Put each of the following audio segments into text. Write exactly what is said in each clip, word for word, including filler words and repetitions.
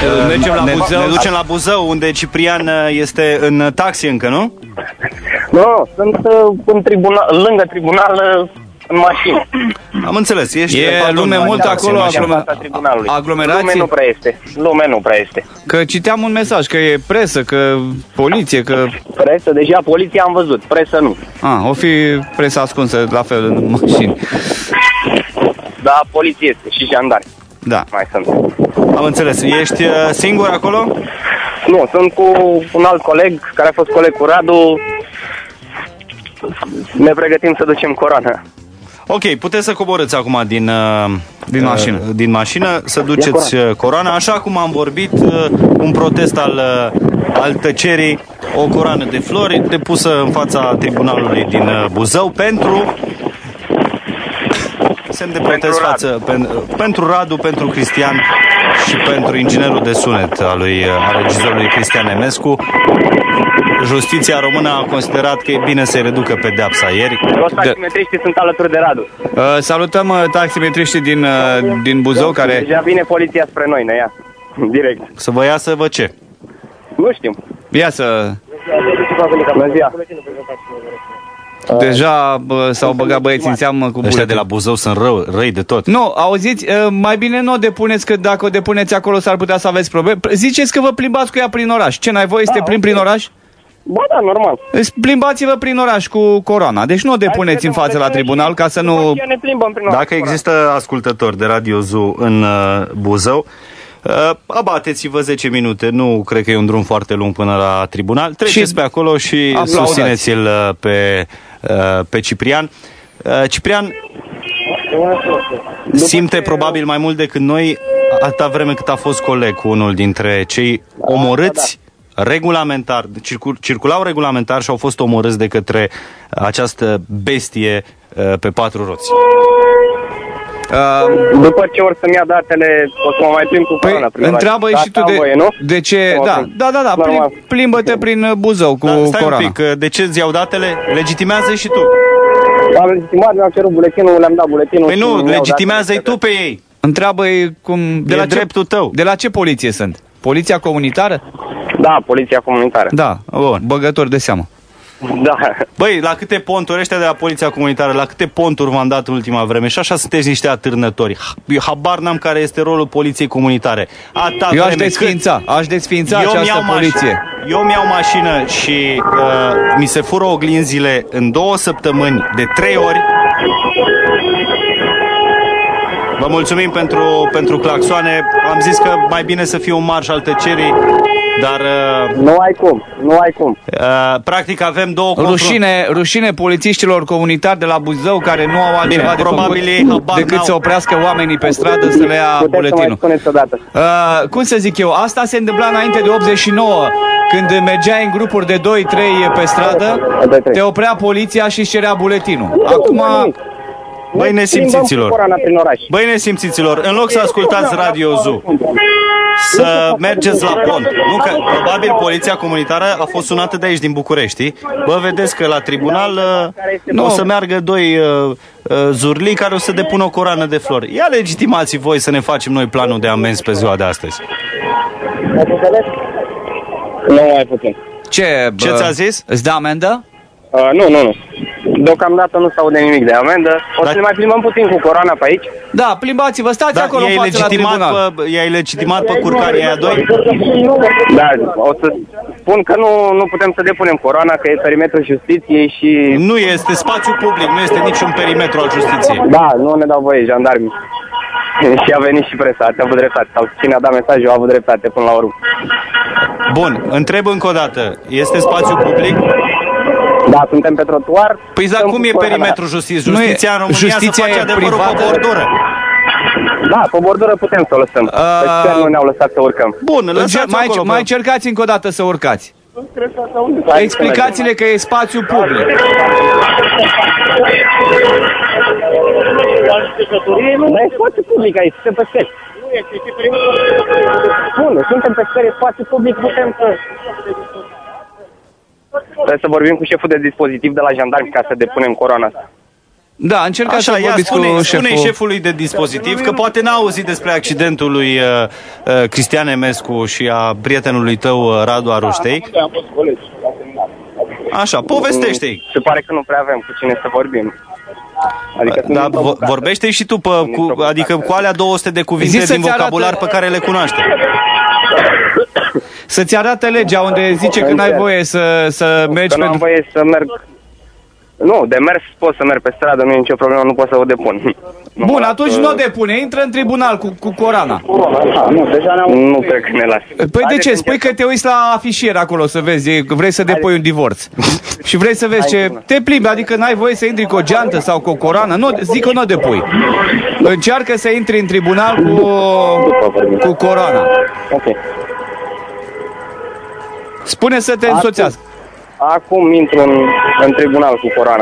mergem la ne, Buzău. Ne ducem la Buzău, unde Ciprian este în taxi încă, nu? Nu, sunt uh, în tribunal, lângă tribunal, uh, în mașină. Am înțeles, ești... E pardon, lume mult taxi, acolo, mașină. aglomer- aglomerații? Lume nu prea este, lume nu prea este. Că citeam un mesaj, că e presă, că poliție, că... Presă, deja poliția am văzut, presă nu. Ah, o fi presa ascunsă la fel în mașini. Da, poliție este și jandarmi. Da. Mai sunt. Am înțeles. Ești uh, singur acolo? Nu, sunt cu un alt coleg, care a fost coleg cu Radu. Ne pregătim să ducem coroana. Ok, puteți să coborâți acum din, uh, Din mașină. uh, din mașină, să duceți uh, coroana. Așa cum am vorbit, uh, un protest al, uh, al tăcerii, o coroană de flori depusă în fața tribunalului din uh, Buzău pentru... semn de protest Pentru față pen, pentru Radu, pentru Cristian și pentru inginerul de sunet al lui al regizorului Cristian Emescu. Justiția română a considerat că e bine să-i reducă pedeapsa ieri. Toți taximetriștii sunt alături de Radu. Uh, salutăm uh, taximetriștii din, uh, din Buzău care... Deja vine poliția spre noi, ne ia. Direct. Să vă ia să vă ce? Nu știm. Ia să... Bună ziua. Deja bă, s-au băgat băieții în seamă cu Ăștia buletin. de la Buzău sunt rău, răi de tot. Nu, auziți, uh, mai bine nu o depuneți, că dacă o depuneți acolo s-ar putea să aveți probleme. Ziceți că vă plimbați cu ea prin oraș. Ce, n-ai voie să te plimbi prin oraș? Ba da, normal. Plimbați-vă prin oraș cu coroana. Deci nu o depuneți în față la tribunal ca să nu... Ne plimbăm prin oraș. Dacă există ascultători de Radio Zoo în uh, Buzău, uh, abateți-vă zece minute. Nu cred că e un drum foarte lung până la tribunal. Treceți Și pe acolo și aplaudați. susțineți-l uh, pe, uh, pe Ciprian. Uh, Ciprian simte probabil mai mult decât noi, atâta vreme cât a fost coleg cu unul dintre cei omorâți regulamentar, circul, circulau regulamentar și au fost omorâți de către această bestie uh, pe patru roți. Uh, După ce or să-mi ia datele, o să mă mai plimb cu coroana. păi, întreabă-i și tu de, voie, nu? de ce... Da, da, da, da, plim, plimbă-te prin Buzău cu Da, stai coroana. un pic, uh, de ce îți iau datele? Legitimează și tu. Am legitimat, mi-am cerut buletinul, le-am dat buletinul. Păi și nu, mi-au dat legitimează-i datele. tu pe ei. Întreabă-i cum... De E la ce, dreptul tău. De la ce poliție sunt? Poliția comunitară? Da, poliția comunitară. Da, Bun. băgători de seamă. Da. Băi, la câte ponturi, ăștia de la Poliția Comunitară, la câte ponturi v-am dat în ultima vreme? Și așa sunteți niște atârnători. Eu habar n-am care este rolul Poliției Comunitare. Atâta Eu aș vreme desființa, aș desființa Eu această mi-iau poliție. mașină, eu mi-au mașină și uh, mi se fură oglinzile în două săptămâni de trei ori. Vă mulțumim pentru, pentru claxoane. Am zis că mai bine să fie un marș al tăcerii, dar... Uh, Nu ai cum, nu ai cum. uh, practic avem două Rușine, rușine polițiștilor comunitari de la Buzău care nu au altceva Bine, de probabil făcut ei habar decât n-au. să oprească oamenii pe stradă să le ia Puteți să mai buletinul. spuneți odată. Uh, cum să zic eu, asta se întâmpla înainte de optzeci și nouă, când mergeai în grupuri de doi trei pe stradă, doi trei. te oprea poliția și își cerea buletinul. Acum, Băi nesimțiților, Coroana prin oraș. băi nesimțiților, în loc să ascultați Radio Zoo, să mergeți la pont. Nu că, probabil Poliția Comunitară a fost sunată de aici, din București. Bă, vedeți că la tribunal uh, o să meargă doi uh, uh, zurlii care o să depună o coroană de flori. Ia legitimați voi să ne facem noi planul de amenzi pe ziua de astăzi. Nu mai putem. ce, Ce ți-a zis? Îți dă amendă? Uh, nu, nu, nu. Deocamdată nu s-aude nimic de amendă. O să Dar- ne mai plimbăm puțin cu coroana pe aici. Da, plimbați-vă, stați Da, acolo în i-ai față la tribunal. legitimat, pe, i-ai legitimat pe curcarii aia doi? Da, o să spun că nu, nu putem să depunem coroana, că e perimetrul justiției și... Nu este spațiu public, nu este niciun perimetru al justiției. Da, nu ne dau voie jandarmii. Și a venit și presa, ați avut dreptate. Sau cine a dat mesajul a avut dreptate până la urmă. Bun, întreb încă o dată, este spațiu public? Da, suntem pe trotuar. Păi dar stăm cum cu e coroana. perimetrul justiției? Nu e- Justiția în România justiția să face e adevărul pe privată. bordură. Da, pe bordură putem să o lăsăm. Uh, Pe cer nu ne-au lăsat să urcăm. Bun, lăsați mai, acolo. mai bă. încercați încă o dată să urcați. Explicați-le că e spațiu public. Dar e spațiu public aici, suntem pe scări. Bun, suntem pe scări, e spațiu public, putem să... Trebuie să vorbim cu șeful de dispozitiv de la jandarmi ca să depunem coroana asta. Da, încercați să vorbiți spune, cu spune șeful. șefului de dispozitiv că poate n-a auzit despre accidentul lui uh, uh, Cristian Emescu și a prietenului tău uh, Radu Aruștei. Așa, povestește-i. Se pare că nu prea avem cu cine să vorbim. Adică da, vorbește și tu, pe, cu, adică cu alea două sute de cuvinte Zici din vocabular arată... pe care le cunoaște. Să-ți arate legea unde zice că n-ai voie să, să mergi că pentru... n-am voie să merg... Nu, de mers pot să merg pe stradă, nu e nicio problemă, nu pot să o depun. Bun, atunci nu o depune, intră în tribunal cu, cu Corana. Nu, deja ne-am... Nu cred că ne las. Păi de ce? Spui că te uiți la afișier acolo să vezi, vrei să depui un divorț. Și vrei să vezi ce... Te plimbi, adică n-ai voie să intri cu o geantă sau cu o corană. Nu, zic că nu o depui. Încearcă să intri în tribunal cu, cu Corana. Ok. Spune să te însoțească. Acum intru în, în tribunal cu Corana.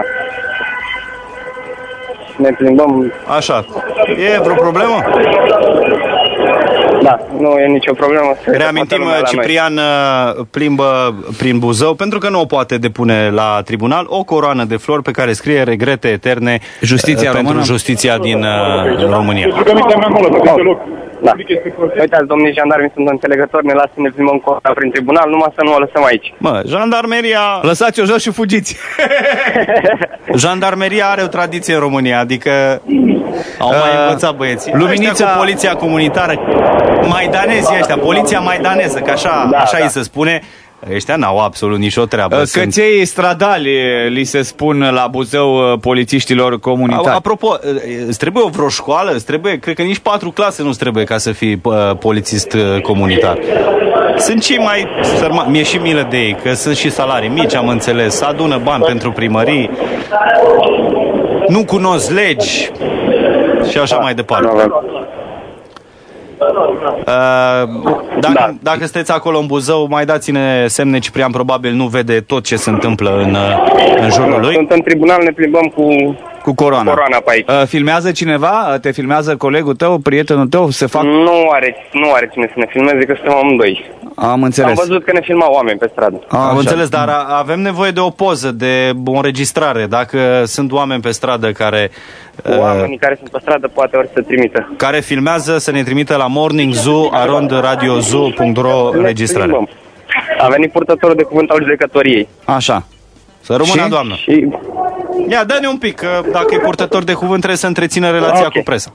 Ne plimbăm. Așa. E vreo problemă? Da, nu e nicio problemă. Reamintim, Ciprian plimbă prin Buzău pentru că nu o poate depune la tribunal o coroană de flori pe care scrie regrete eterne Justiția pentru română? justiția din uh, România. Da. Uitați, domnii jandarmi sunt înțelegători, ne lasă să ne plimbăm corona prin tribunal, numai să nu o lăsăm aici. Mă, jandarmeria... Lăsați-o jos și fugiți. Jandarmeria are o tradiție în România, adică au mai Uh, învățat băieții. Luminița- Ăștia cu poliția comunitară, maidanezii ăștia, poliția maidaneză, că așa, Da, așa da. îi se spune, ăștia n-au absolut nicio treabă. Sunt- Căței stradali li se spun la Buzău polițiștilor comunitari. Apropo, îți trebuie o vreo școală? Îți trebuie, cred că nici patru clase nu-ți trebuie ca să fii uh, polițist uh, comunitar. Sunt cei mai sărmani, mi-e și milă de ei, că sunt și salarii mici, am înțeles, adună bani pentru primării, nu cunosc legi și așa mai departe. Nu avem. Uh, dacă, Da. dacă sunteți acolo în Buzău, mai dați-ne semne. Ciprian probabil nu vede tot ce se întâmplă în, uh, în jurul lui. Sunt în tribunal, ne plimbăm cu Cu coroana. Corana pe aici. Uh, filmează cineva? Te filmează colegul tău, prietenul tău? Se fac... Nu are, nu are cine să ne filmeze, că suntem amândoi. Am Am înțeles. văzut că ne filmau oameni pe stradă. A, Am așa. înțeles, dar a- avem nevoie de o poză, de o înregistrare. Dacă sunt oameni pe stradă care, uh, Oamenii care sunt pe stradă poate ori să trimită. care filmează, să ne trimită la morningzoo arond radio zoo punct ro Ne înregistrare. plimbăm. A venit purtătorul de cuvânt al judecătoriei. Așa. Să rămână, Și? doamnă. Și Ia, dă-ne un pic, că dacă e purtător de cuvânt trebuie să întrețină relația Ok. cu presa.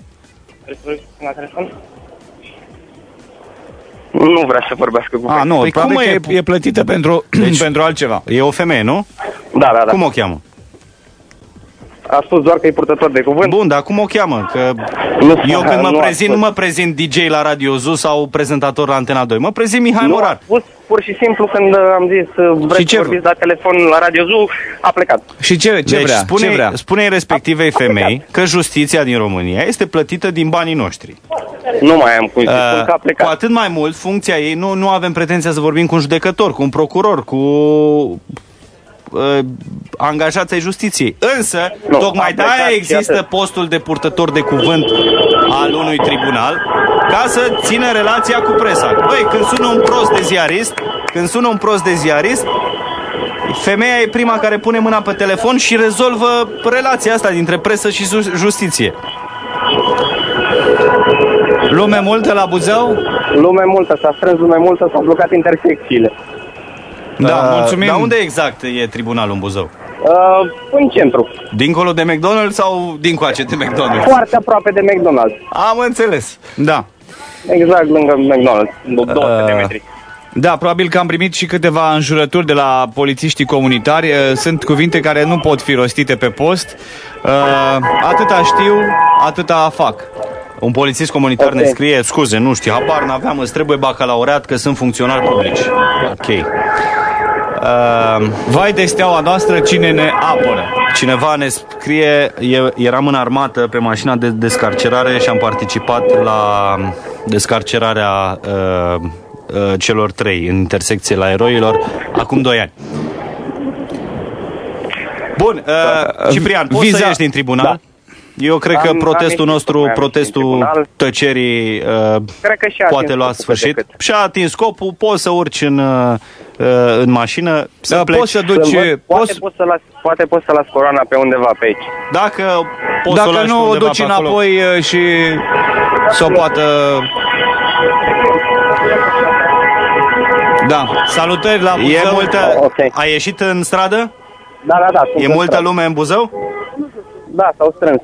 nu vrea să vorbească cu A, nu, Păi probabil cum că e? e, e plătită pentru, Deci- pentru altceva. E o femeie, nu? Da, da, da. Cum o cheamă? A spus doar că e purtător de cuvânt. Bun, dar cum o cheamă? Că Nu, eu când mă nu a prezint, nu spus. mă prezint D J la Radio Zoo sau prezentator la Antena doi. Mă prezint Mihai Nu, Morar. a spus pur și simplu când uh, am zis uh, Și vreți ce să vorbiți la telefon la Radio Zoo, a plecat. Și ce, ce deci vrea? spune, ce vrea? spune respectivei A- a femei plecat. că justiția din România este plătită din banii noștri. Nu mai am cum să Uh, spun că a cu plecat. atât mai mult, funcția ei, nu, nu avem pretenția să vorbim cu un judecător, cu un procuror, cu uh, angajați ai justiției. Însă, Nu, tocmai a plecat de-aia și există atât. postul de purtător de cuvânt al unui tribunal, ca să țină relația cu presa. Băi, când sună un prost de ziarist, când sună un prost de ziarist, femeia e prima care pune mâna pe telefon și rezolvă relația asta dintre presă și ju- justiție. Lume multă la Buzău? Lume multă, s-a strâns lume multă, s-au blocat intersecțiile. Da, Uh, mulțumim. Dar unde exact e tribunalul în Buzău? Uh, în centru, Dincolo de McDonald's sau dincoace de McDonald's? foarte aproape de McDonald's. Am înțeles. Da. Exact lângă McDonald's, două sute de Uh, metri. Da, probabil că am primit și câteva înjurături de la polițiștii comunitari. Uh, Sunt cuvinte care nu pot fi rostite pe post. Uh, Atâta știu, atâta fac. Un polițist comunitar Ok. ne scrie, scuze, nu știu, habar n-aveam, îți trebuie bacalaureat că sunt funcționari publici. Ok. Uh, Vai de steaua noastră, cine ne apără? cineva ne scrie, e- eram în armată pe mașina de descarcerare și am participat la descarcerarea uh, uh, celor trei în intersecție la Eroilor acum doi ani. Bun, uh, Ciprian, poți Viza- să ieși din tribunal? Da. Eu cred că Am- protestul am nostru, ieșit în protestul tribunal. tăcerii uh, Cred că și-a poate atins lua scopul sfârșit. cât de cât. Și-a atins scopul, poți să urci în, uh, în mașină, să Da, pleci. poți să duci... Să văd, poate, Poți, poți să las, poate poți să las coroana pe undeva pe aici. Dacă poți să o dacă lași nu pe o undeva duci pe acolo. înapoi uh, și să o poată... Da, salutări la E Buzău. multă... Ok. Ai ieșit în stradă? Da, da, da. sunt E în multă stradă. lume în Buzău? Da, s-au strâns.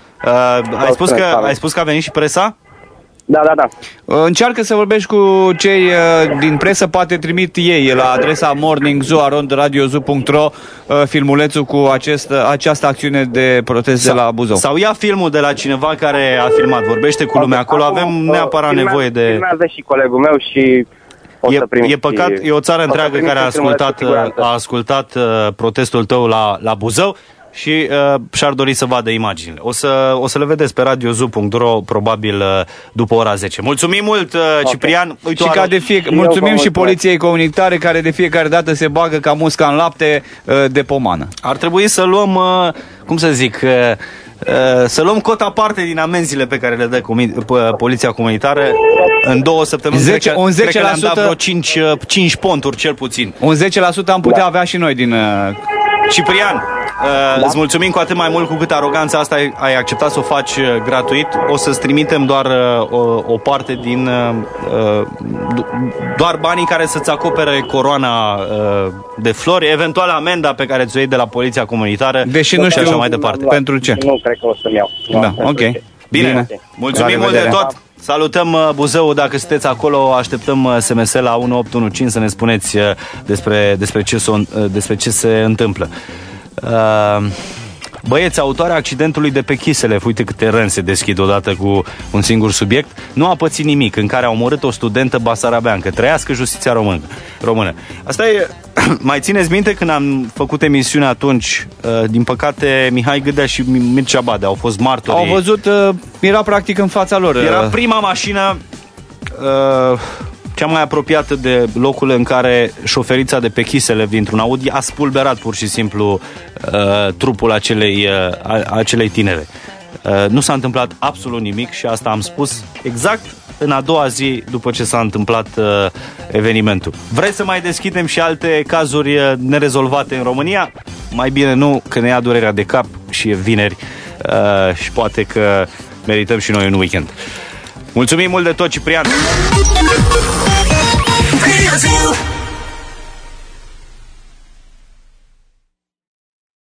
Uh, ai, spus că, strâns, ai spus că a venit și presa? Da, da, da. Încearcă să vorbești cu cei uh, din presă, poate trimit ei la adresa morning zoo arond radio zoo punct ro uh, filmulețul cu acest, această acțiune de protest de la Buzău. Sau ia filmul de la cineva care a filmat, vorbește cu lumea acolo, avem Acum, neapărat filmează- nevoie de... Filmează și colegul meu și o E, să primiți. e păcat, e o țară o să întreagă primiți care a un filmuleț cu ascultat, siguranță. a ascultat uh, protestul tău la, la Buzău și uh, și-ar dori să vadă imaginile. O să, o să le vedeți pe radio zoo punct ro probabil uh, după ora zece. Mulțumim mult, uh, Ciprian. Uite, Și o ca arăt- de fie, Și eu mulțumim vă și mulțumesc. poliției comunitare care de fiecare dată se bagă ca musca în lapte uh, de pomană. Ar trebui să luăm, uh, cum să zic, uh, uh, să luăm cota parte din amenziile pe care le dă comi- p- poliția comunitară în două săptămâni. zece Cred că- un cred că le-am zece la sută dat vreo cinci, uh, cinci ponturi cel puțin. Un zece la sută am putea avea și noi din... Uh, Ciprian, uh, îți mulțumim cu atât mai mult cu cât aroganța asta ai, ai acceptat să o faci uh, gratuit. O să-ți trimitem doar uh, o, o parte din uh, uh, doar banii care să-ți acopere coroana uh, de flori, eventual amenda pe care ți-o iei de la poliția comunitară. Deși nu și știu așa mai departe. pentru ce. Nu cred că o să-mi iau. Nu, Da, pentru ok. ce. Bine, Bine. mulțumim La mult de revedere. tot. Salutăm uh, Buzău, dacă sunteți acolo, așteptăm uh, S M S la unu opt unu cinci să ne spuneți uh, despre, despre, ce s-o, uh, despre ce se întâmplă. Uh, Băieți, autoarea accidentului de pe Chiselev, uite câte răni se deschid odată cu un singur subiect, nu a pățit nimic, în care a omorât o studentă basarabeancă. Trăiască justiția română. română. Asta e... Mai țineți minte când am făcut emisiunea atunci, uh, din păcate Mihai Gâdea și Mircea Badea au fost martori. Au văzut, uh, era practic în fața lor. Era uh, prima mașină uh, cea mai apropiată de locul în care șoferița de pe Chiselev dintr-un Audi a spulberat pur și simplu uh, trupul acelei, uh, a, acelei tinere. Uh, nu s-a întâmplat absolut nimic și asta am spus exact în a doua zi după ce s-a întâmplat uh, evenimentul. Vreți să mai deschidem și alte cazuri uh, nerezolvate în România? Mai bine nu, că ne ia durerea de cap și e vineri uh, și poate că merităm și noi un weekend. Mulțumim mult de tot, Ciprian! Radio Zoo.